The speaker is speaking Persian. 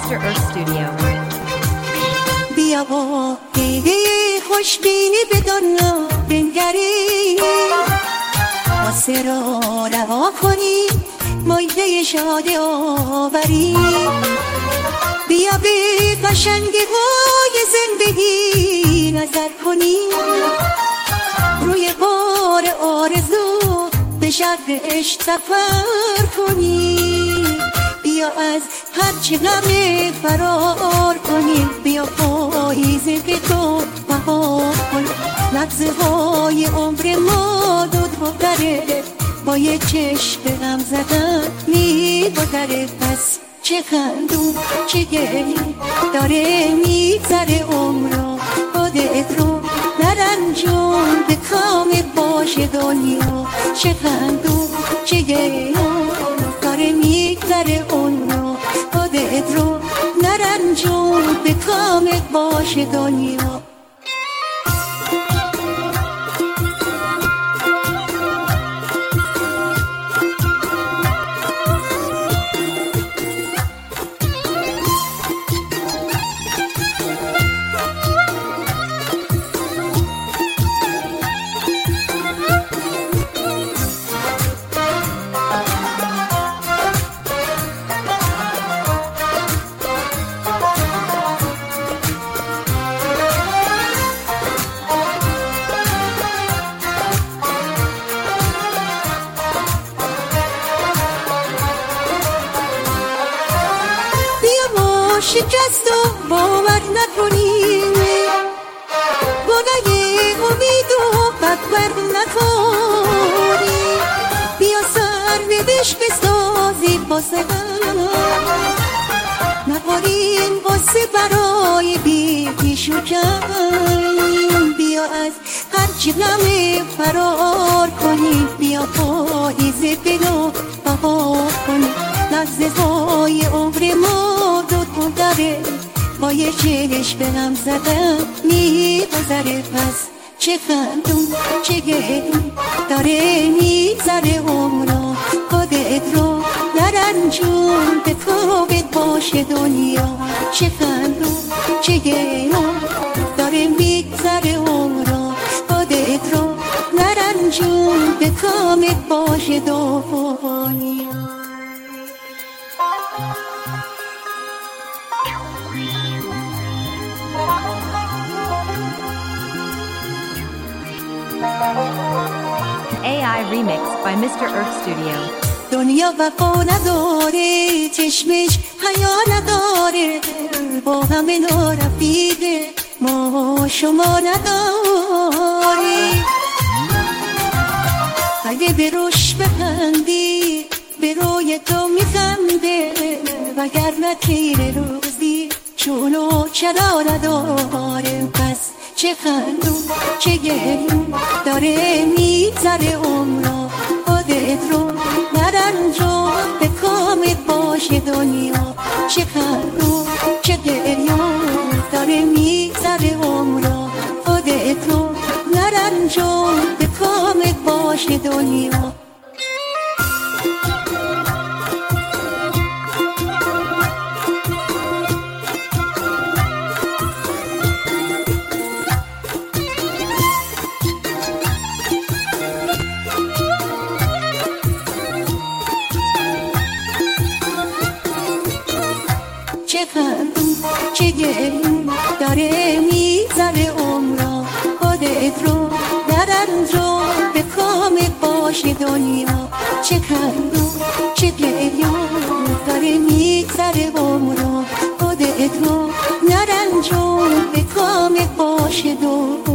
Mr. Earth Studio. بیا با دیده خوشبینی به دنیا بنگری، واسه را رها کنی مایده شاد آوری. بیا به قشنگی های زندگی نظر کنی، روی بار آرزو به شرق عشق سفر کنی. بیا از هرچی غم فرار کنیم، بیا پاییزه به تو بهار کنیم. لحظه های عمر ما دود بگذره، با یه چشم غم زدن میگذره. پس چه خندون چه گریه داره میگذره عمرو، خودت رو نرنجون به کام باش دنیا. چه خندون چه گریه داره میگذره عمرو، خودت رو نرنجون به کام باش دنیا. شکست و باور نکنیم، گناه امید و بدبر نکنیم. بیا سرنوشت بسازیم واسه هم، نخوریم واسه برای بیش و کم. بیا از هرچی غم فرار کنیم، بیا پاییزه بگو بهار کنیم. لحظه های عمر ما دود داره، با یه چشم به هم زدن میگذره. پس چه خندون چه گریه داره میگذره عمرو، خودت رو نرنجون به خوبت باشه دنیا. چه خندون چه گریه داره میگذره عمرو، خودت رو نرنجون به کامت باشه دنیا. AI remix by Mr. Earth Studio. دنیا وفا نداره، چشمش حیا نداره، با همه نارفیده ما شما نداری. اگه به روش بخندی به روی تو میخنده، وگرنه تیر روزی چونو چرا نداره. پس چه خندون چه گریون داره میگذره عمرو، خودت رو نرنجون به کامت باشه دنیا. چه خندون چه گریون داره میگذره عمرو، خودت رو نرنجون به کامت باشه دنیا. چه خندون چه گریون داره میگذره عمرو، خودت رو نرنجون به کامت باشه دنیا. چه خندون چه گریون داره میگذره عمرو، خودت رو نرنجون به کامت باشه دنیا.